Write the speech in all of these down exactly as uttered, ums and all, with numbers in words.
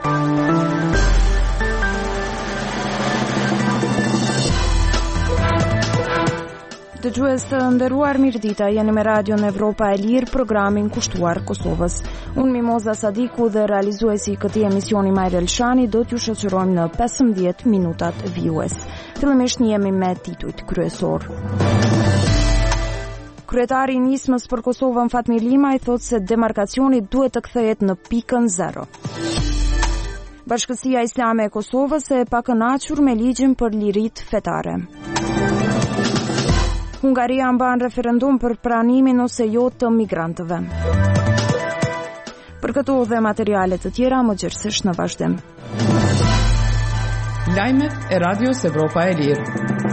Dëgjues të nderuar, mirëdita, jeni me Radion Evropa e Lirë, programin kushtuar Kosovës. Unë Mimoza Sadiku dhe realizuesi i këtij emisioni Majra Elshani do t'ju shoqërojmë në pesëmbëdhjetë minutat vijues. Fillimisht jemi me titujt kryesor. Kryetari i nismës për Kosovën Fatmir Limaj thotë se demarkacioni duhet të kthehet në pikën zero. Bashkësia Islame e Kosovës e pakënaqur me ligjin për liritë fetare. Hungaria mban referendum për pranimin ose jo të migrantëve. Për këto dhe materiale të tjera më gjithsesi në vazhdim. Lajmet e Radios Evropa e Lirë.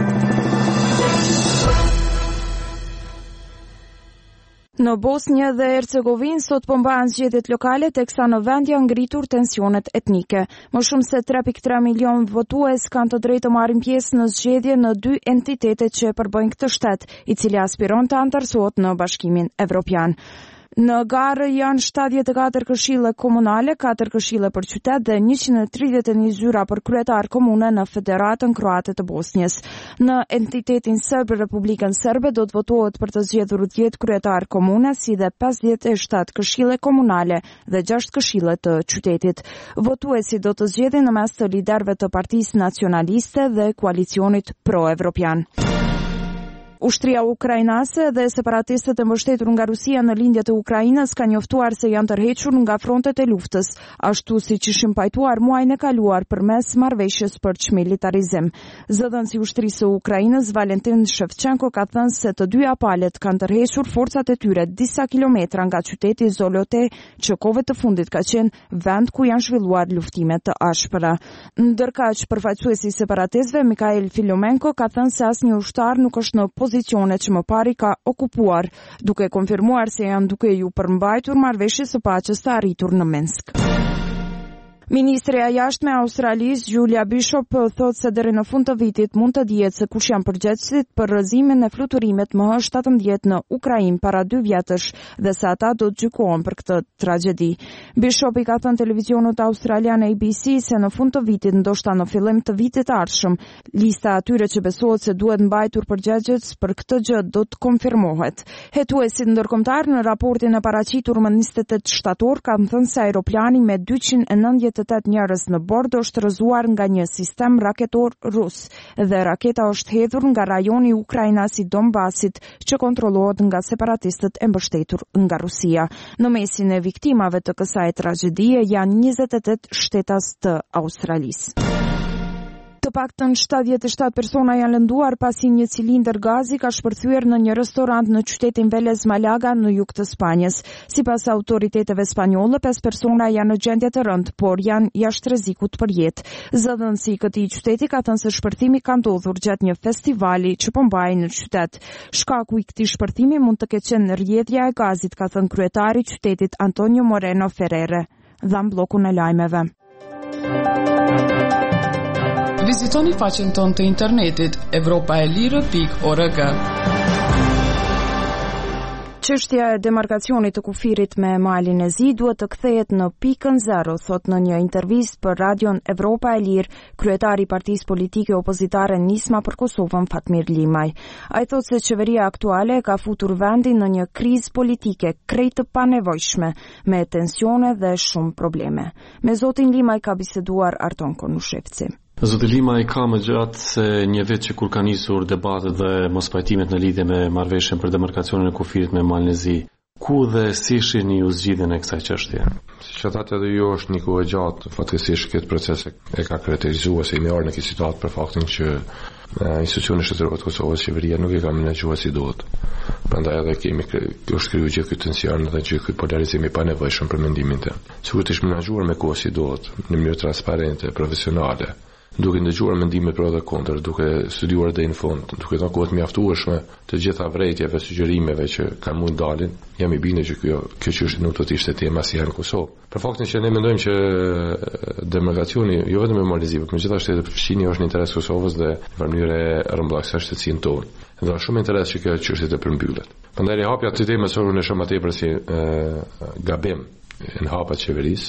Në Bosnjë dhe Hercegovinë sot po mbahen zgjedhjet lokale, teksa në vend janë ngritur tensionet etnike. Më shumë se tre pikë tre milion votues kanë të drejtë të marrin pjesë në zgjedhje në dy entitetet që përbëjnë këtë shtet, i cili aspiron të anëtarësohet në Bashkimin Evropian. Në garë janë shtatëdhjetë e katër këshille komunale, katër këshille për qytet dhe njëqind e tridhjetë e një zyra për kryetar komune në Federatën Kroate të Bosnjës. Në entitetin serb, Republikën Serbe, do të votohet për të zgjedhur dhjetë kryetar komune, si dhe pesëdhjetë e shtatë këshille komunale dhe gjashtë këshille të qytetit. Votuesi do të zgjedhin në mes të liderëve të Partisë Nacionaliste dhe koalicionit pro-evropian. Ushtria ukrainase dhe separatistët e mbështetur nga Rusia në lindjet e Ukrainës kanë njoftuar se janë tërhequr nga frontet e luftës, ashtu siç ishin pajtuar muajin e kaluar përmes marrëveshjes për çmilitarizim. Zëdhënësi i ushtrisë së Ukrainës Valentin Shevchenko ka thënë se të dyja palët kanë tërhequr forcat e tyre disa kilometra nga qyteti Zolote, që kohëve të fundit ka qenë vend ku janë zhvilluar luftime të ashpra. Ndërkaq, përfaqësuesi i separatistëve Mikhail Filomenko ka thënë se asnjë ushtar nuk është në pozicione që më pari ka okupuar, duke konfirmuar se janë duke ju përmbajtur marrëveshjes së paqes të arritur në Minsk. Ministreja e jashtme e Australisë Julia Bishop thotë se deri në fund të vitit mund të dihet se kush janë përgjegjësit për rrëzimin e fluturimet M H shtatëmbëdhjetë në Ukrainë para dy vjetësh dhe se ata do të gjykohen për këtë tragjedi. Bishop i ka thënë televizionit australian A B C se në fund të vitit, ndoshta në fillim të vitit të ardhshëm, lista atyre që besohet se duhet mbajtur përgjegjës për këtë gjë do të konfirmohet. Hetuesit ndërkombëtar në raportin e paraqitur më njëzet e tetë shtator kanë thënë se aeroplani me dyqind e nëntëdhjetë e tetë njerëz në bord është rrëzuar nga një sistem raketor rus dhe raketa është hedhur nga rajoni i Ukrainës i Donbasit, që kontrollohet nga separatistët e mbështetur nga Rusia. Në mesin e viktimave të kësaj tragjedie janë njëzet e tetë shtetas të Australisë. Të paktën shtatëdhjetë e shtatë persona janë lënduar pasi një cilindër gazi ka shpërthyer në një restorant në qytetin Velez Malaga në jug të Spanjës. Sipas autoriteteve spanjolle, pesë persona janë në gjendje të rëndë, por janë jashtë rrezikut për jetë. Zëdhënësi i këtij qyteti ka thënë se shpërthimi ka ndodhur gjatë një festivali që po mbahej në qytet. Shkaku i këtij shpërthimi mund të ketë qenë rrjedhja e gazit, ka thënë kryetari i qytetit Antonio Moreno Ferrere. Dham bllokun e lajmeve. Vizitoni faqen tonë të internetit evropa e lirë pikë org. Çështja e demarkacionit të kufirit me malin e zi duhet të kthehet në pikën zero, thot në një intervistë për Radion Evropa e Lirë kryetari i partisë politike opozitare Nisma për Kosovën Fatmir Limaj. Ai thotë se qeveria aktuale ka futur vendin në një krizë politike krejt të panevojshme, me tensione dhe shumë probleme. Me zotin Limaj ka biseduar Arton Konushevci. Zoti Limaj ka më gjatë se një vit që kur ka nisur debatet dhe mospajtimet në lidhje me marrëveshjen për demarkacionin e kufirit me malin e zi. Ku dhe si shihni ju zgjidhjen e kësaj çështje? Si që thatë edhe jo është një kohë e gjatë, fatkeqësisht këtë proces e ka karakterizuar se jemi ardhur në këtë situatë për faktin që institucionet shtetërore të Kosovës, qeveria nuk e ka menaxhuar si duhet. Prandaj edhe kemi është krijuar gjithë ky tension dhe gjithë ky polarizim i panevojshëm për mendimin tim. Sigurisht është menaxhuar me kohë si duhet, në mënyrë transparente, profesionale, duke ndëgjuar mendimet pro dhe kundër, duke studiuar deri në fund, duke dhënë kohë të mjaftueshme të gjitha vërejtjeve, sugjerimeve që kanë mund dalin, jam i bindur që kjo kjo çështje nuk do të ishte tema asnjëherë në Kosovë. Për faktin që ne mendojmë që demarkacioni jo vetëm me Malezinë, por me gjitha shtetet përfshirë është në interes të Kosovës dhe në mënyrë rrëmbëllakse shtetësinë tonë. Dhe është shumë interes që kjo çështje të përmbyllet. Prandaj hapja të temës sonë në shumë tepër si gabim në hapa qeverisë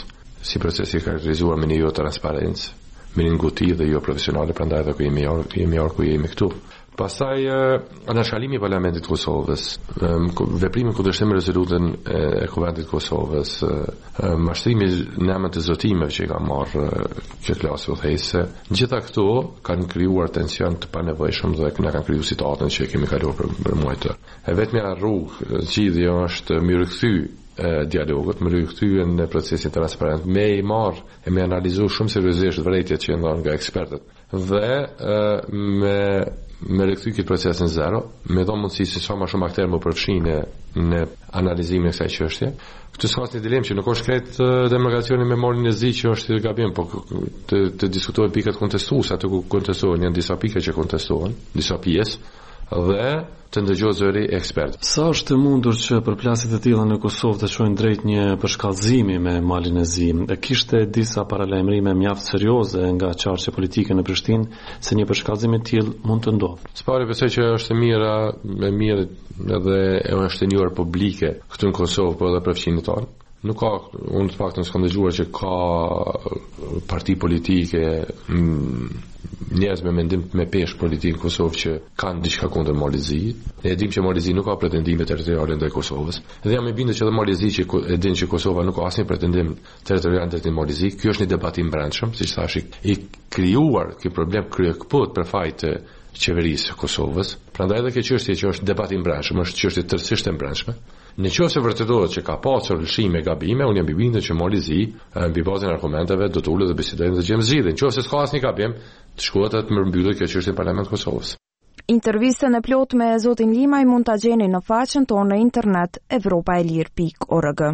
si procesi i karakterizuar me një jo transparencë, me një nguti dhe jo profesionale, prandaj edhe ku jemi jemi orë ku jemi këtu. Pastaj anashkalimi i Parlamentit Kosovës, veprimi kundërshtim me rezolutën e Kuventit Kosovës, mashtrimi në emër të zotimeve që i ka marrë kjo klasë udhëheqëse, gjitha këto kanë krijuar tension të panevojshëm dhe na kanë krijuar situatën që kemi kaluar për, për muaj të. E vetmja rrugë zgjidhje është më rikthy dialogut, më rikthyen në procesin transparent, me i marrë e me analizu shumë seriozisht vërejtjet që ndonë nga ekspertët dhe me me rikthy këtë procesin zero, me dhonë mundësi se sa më shumë akterë më përfshinë në analizimin e kësaj çështje. Këtë s'ka asnjë dilemë që nuk është krejt demokracioni me marrjen e zi që është gabim, po të, të diskutohen pikat kontestuese, aty ku kontestohen janë disa pika që kontestohen, disa pjesë dhe të ndëgjohet zëri ekspert. Sa është e mundur që përplasjet e tilla në Kosovë të shojnë drejt një përshkallëzimi me malin e zi? E kishte disa paralajmërime mjaft serioze nga çarçe politike në Prishtinë se një përshkallëzim i tillë mund të ndodhë. S'pari besoj që është e mira, e mirë edhe e është e njohur publike këtu në Kosovë, po edhe për fqinjtë tonë. Nuk ka, unë të faktën s'kam dëgjuar që ka parti politike, njerëz me mendim me peshë politikë në Kosovë që kanë diçka kundër Malit Zi. Ne e dim që Mali Zi nuk ka pretendime territoriale ndaj Kosovës. Dhe jam i bindur që edhe Mali Zi që e din që Kosova nuk ka asnjë pretendim territorial ndaj Malit Zi. Ky është një debat i brendshëm, siç thash, i krijuar ky problem kryekput për fajt të qeverisë së Kosovës. Prandaj edhe kjo çështje që është debat i brendshëm, është çështje tërësisht e brendshme. Në qoftë se vërtetohet që ka pasur lëshime gabime, unë jam i bindur që Mali Zi, mbi bazën e argumenteve, do të ulet dhe bisedojmë dhe gjemë zgjidhje. Në qoftë se s'ka asnjë gabim, të shkohet të mbyllet kjo çështje në Parlamentin e Kosovës. Intervistën e plot me zotin Limaj mund ta gjeni në faqen tonë në internet evropaelir pikë org.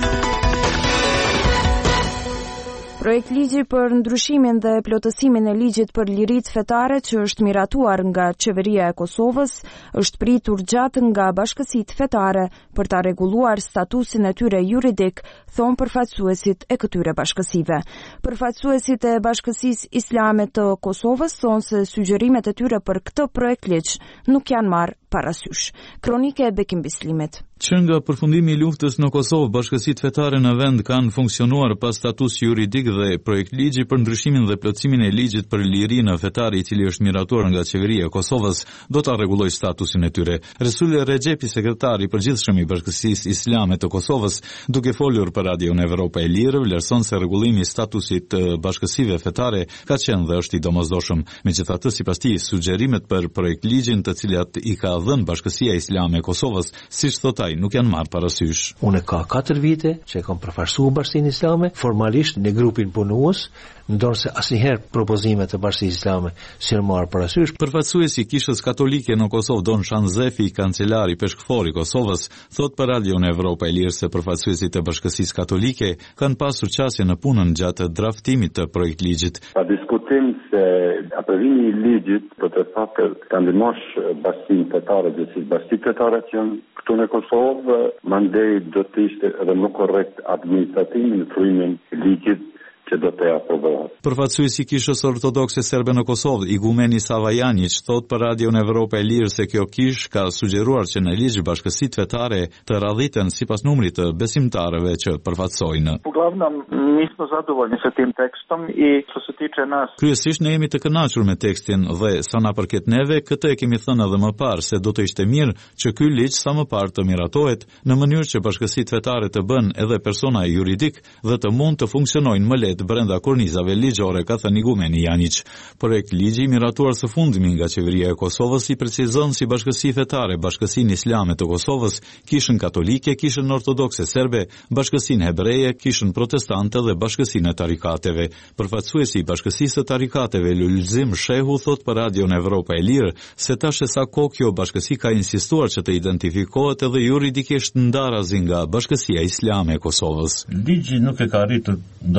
Projekt ligji për ndryshimin dhe plotësimin e ligjit për liritë fetare që është miratuar nga qeveria e Kosovës është pritur gjatë nga bashkësitë fetare për ta rregulluar statusin e tyre juridik, thon përfaqësuesit e këtyre bashkësive. Përfaqësuesit e Bashkësisë Islame të Kosovës thonë se sugjerimet e tyre për këtë projekt ligj nuk janë marrë parasysh. Kronike e Bekim Bislimit. Që nga përfundimi i luftës në Kosovë, bashkësitë fetare në vend kanë funksionuar pa status juridik dhe projekt ligji për ndryshimin dhe plotësimin e ligjit për lirinë fetare i cili është miratuar nga qeveria e Kosovës do ta rregullojë statusin e tyre. Resul Rexhepi, sekretari i përgjithshëm i Bashkësisë Islame të Kosovës, duke folur për Radion Evropa e Lirë, vlerëson se rregullimi i statusit të bashkësive fetare ka qenë dhe është i domosdoshëm. Megjithatë, sipas tij, sugjerimet për projekt ligjin të cilat i ka dhënë Bashkësia Islame e Kosovës, siç thotë ai, nuk janë marrë parasysh. Unë ka katër vite që e kam përfaqësuar Bashkinë Islame, formalisht në grupin punues, ndonse asnjëherë propozimet e Bashkisë Islame si janë marrë parasysh. Përfaqësuesi i Kishës Katolike në Kosovë, Don Shanzefi, kancelari peshkëfori i Kosovës, thot për Radion Evropa e Lirë se përfaqësuesit e Bashkësisë Katolike kanë pasur qasje në punën gjatë draftimit të projekt ligjit. Pa diskutim se aprovimi i ligjit për të thënë ka ndihmosh bashkinë fetare dhe si bashkitë fetare që janë këtu në Kosovë, mandej do të ishte edhe më korrekt administratimin në frymën e ligjit që do të aprovohet. Përfaqësuesi i Kishës Ortodokse Serbe në Kosovë, igumeni Sava Janić, thot për Radion Evropa e Lirë se kjo kishë ka sugjeruar që në ligj bashkësitë fetare të radhiten sipas numrit të besimtarëve që përfaqësojnë. Uglavnom nismo zadovoljni sa tim tekstom i što se tiče nas. Kryesisht ne jemi të kënaqur me tekstin dhe sa na përket neve, këtë e kemi thënë edhe më parë se do të ishte mirë që ky ligj sa më parë të miratohet në mënyrë që bashkësitë fetare të bën edhe persona juridik dhe të mund të funksionojnë më lehtë brenda kornizave ligjore, ka thënë igumeni Janić. Projekt ligji miratuar së fundmi nga qeveria e Kosovës i precizon si bashkësi fetare, Bashkësinë Islame të Kosovës, Kishën Katolike, Kishën Ortodokse Serbe, Bashkësinë Hebreje, Kishën Protestante dhe Bashkësinë e Tarikateve. Përfaqësuesi i Bashkësisë së Tarikateve, Lulzim Shehu, thot për Radion Evropa e Lirë se tash sa kohë kjo bashkësi ka insistuar që të identifikohet edhe juridikisht ndarazi nga Bashkësia Islame e Kosovës. Ligji nuk e ka arritur ndoshta pjek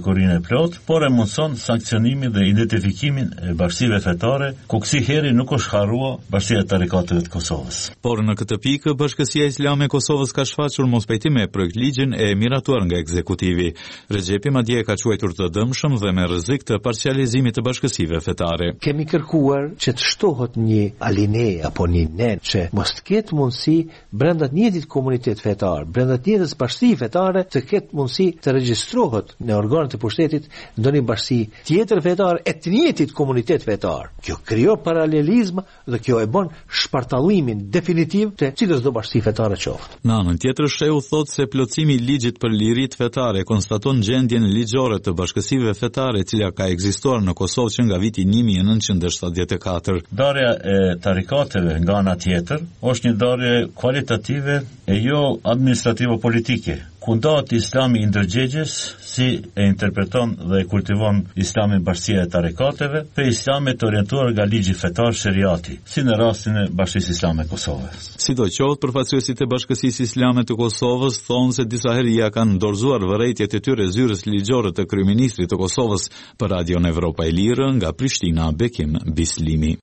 kurinë e plot, por e mundson sankcionimin dhe identifikimin e bashkësive fetare, ku kësiheri nuk është harrua Bashkia e Tarikateve të Kosovës. Por në këtë pikë, Bashkësia Islame e Kosovës ka shfaqur mospejtim me projektligjin e miratuar nga ekzekutivi. Rexhepi madje ka quajtur të dëmshëm dhe me rrezik të parcializimit të bashkësive fetare. Kemi kërkuar që të shtohet një aline apo një nen që mos të ketë mundësi brenda të njëjtit komunitet fetar, brenda të njëjtës bashkësie fetare të ketë mundësi të regjistrohet në organet e pushtetit ndonjë bashkësi tjetër fetare e të njëjtit komunitet fetar. Kjo krijon paralelizëm dhe kjo e bën shpartallimin definitiv të cilës do bashkësi fetare qoftë. Në anën tjetër, shehu thotë se plotësimi i ligjit për lirit fetare konstaton gjendjen ligjore të bashkësive fetare e cila ka ekzistuar në Kosovë që nga viti një mijë e nëntëqind e shtatëdhjetë e katër. Darja e tarikateve nga ana tjetër është një darje kvalitative e jo administrativo-politike, ku ndahet Islami i ndërgjegjes si e interpreton dhe e kultivon Islamin bashkësia e tarikateve, pe Islami të orientuar nga ligji fetar sheriati, si në rastin e Bashkisë Islame të Kosovës. Sidoqoftë, përfaqësuesit e Bashkësisë Islame të Kosovës thonë se disa herë ja kanë dorëzuar vërejtjet e tyre zyrës ligjore të kryeministrit të Kosovës për Radion Evropa e Lirë nga Prishtina, Bekim Bislimi.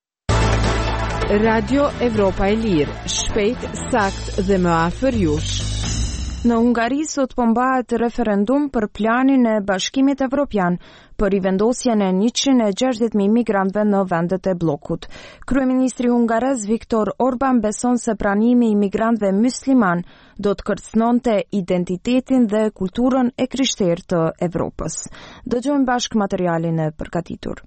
Radio Evropa e Lirë, shpejt, sakt dhe më afër jush. Në Hungari sot po mbahet referendum për planin e Bashkimit Evropian për rivendosjen e njëqind e gjashtëdhjetë mijë migrantëve në vendet e bllokut. Kryeministri hungarez Viktor Orban beson se pranimi i migrantëve musliman do të kërcënonte identitetin dhe kulturën e krishterë të Evropës. Dëgjojmë bashkë materialin e përgatitur.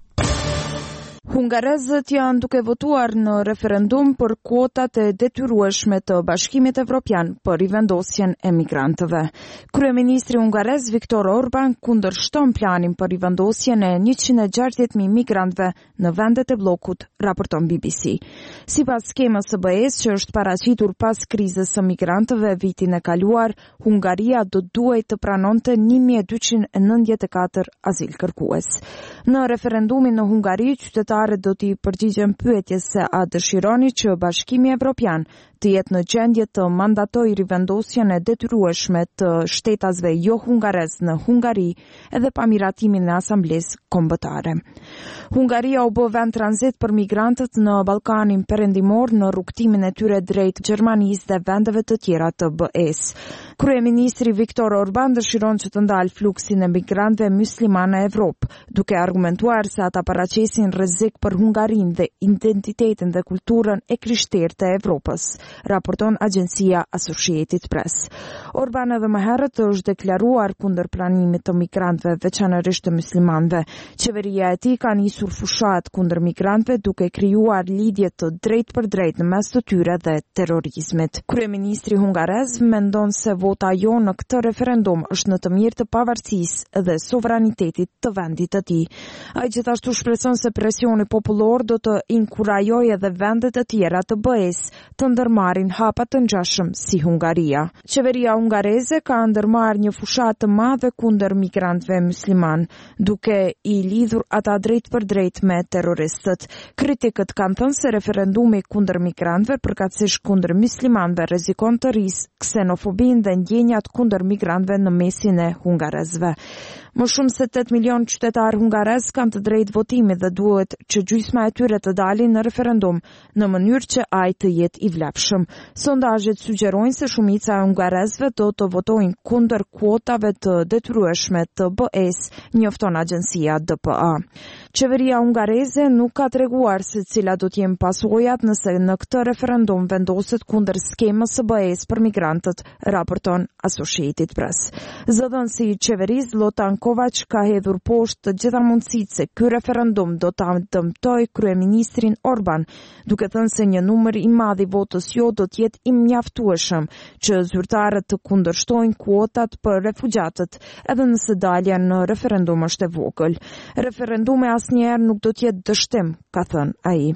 Hungarezët janë duke votuar në referendum për kuotat e detyrueshme të Bashkimit Evropian për rivendosjen e migrantëve. Kryeministri hungarez Viktor Orban kundërshton planin për rivendosjen e njëqind e gjashtëdhjetë mijë migrantëve në vendet e bllokut, raporton B B C. Sipas skemës së B E-s që është paraqitur pas krizës së migrantëve vitin e kaluar, Hungaria do duhej të pranonte një mijë e dyqind e nëntëdhjetë e katër azil kërkues. Në referendumin në Hungari, qytetarët do t'i përgjigjen pyetjes se a dëshironi që Bashkimi Evropian të jetë në gjendje të mandatoj rivendosjen e detyrueshme të shtetasve jo hungarez në Hungari edhe pa miratimin e asamblesë kombëtare. Hungaria u bë vend tranzit për migrantët në Ballkanin Perëndimor në rrugtimin e tyre drejt Gjermanisë dhe vendeve të tjera të B E-s. Kryeministri Viktor Orban dëshiron që të ndalë fluksin e migrantëve musliman në Evropë, duke argumentuar se ata paraqesin rrezik për Hungarinë dhe identitetin dhe kulturën e krishterë të Evropës, raporton agjencia Associated Press. Orban edhe më herët është deklaruar kundër pranimit të migrantëve, veçanërisht të muslimanëve. Qeveria e tij ka nisur fushat kundër migrantëve duke krijuar lidhje të drejtë për drejtë në mes të tyre dhe terrorizmit. Kryeministri hungarez mendon se vota jo në këtë referendum është në të mirë të pavarësisë dhe sovranitetit të vendit të tij. Ai gjithashtu shpreson se presioni popullor do të inkurajojë edhe vendet e tjera të B E-s të ndërmarrin hapa të ngjashëm si Hungaria. Qeveria hungareze ka ndërmarrë një fushat të madhe kundër migrantëve musliman, duke i lidhur ata drejt për drejt me terroristët. Kritikët kanë thënë se referendumi kundër migrantëve, përkatësisht kundër muslimanëve, rrezikon të rrisë ksenofobinë dhe ndjenjat kundër migrantëve në mesin e hungarezëve. Më shumë se tetë milion qytetarë hungarez kanë të drejtë votimit dhe duhet që gjysma e tyre të dalin në referendum në mënyrë që ai të jetë i vlefshëm. Sondazhet sugjerojnë se shumica e hungarezëve do të votojnë kundër kuotave të detyrueshme të B E-s, njofton agjencia D P A. Qeveria hungareze nuk ka treguar se cilat do të jenë pasojat nëse në këtë referendum vendoset kundër skemës së B E-s për migrantët, raporton Associated Press. Zëdhënësi i qeverisë Zlotan Kovač ka hedhur poshtë të gjitha mundësitë se ky referendum do ta dëmtojë kryeministrin Orban, duke thënë se një numër i madh i votës jo do të jetë i mjaftueshëm që zyrtarët të kundërshtojnë kuotat për refugjatët, edhe nëse dalja në referendum është e vogël. Referendumi asnjëherë nuk do të jetë dështim, ka thënë ai.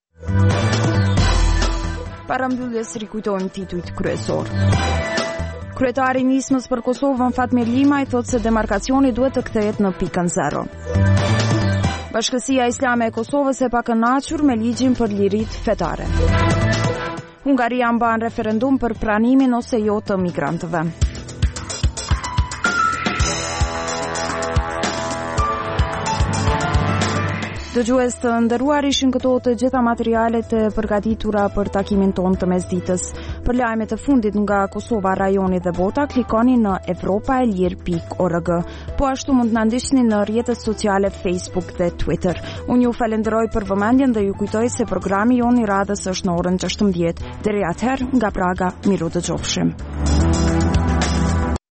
Para mbylljes rikujtojmë titujt kryesor. Kryetari i nismës për Kosovën Fatmir Limaj thotë se demarkacioni duhet të kthehet në pikën zero. Bashkësia Islame e Kosovës e pakënaqur me ligjin për liritë fetare. Hungaria mban referendum për pranimin ose jo të migrantëve. Dëgjues të nderuar, ishin këto të gjitha materialet e përgatitura për takimin tonë të mesditës. Për lajmet e fundit nga Kosova, rajoni dhe bota, klikoni në evropaelir pikë org. Po ashtu mund të na ndiqni në rrjetet sociale Facebook dhe Twitter. Unë ju falenderoj për vëmendjen dhe ju kujtoj se programi jon i radhës është në orën gjashtëmbëdhjetë. Deri atëherë, nga Praga, miru dëgjofshim.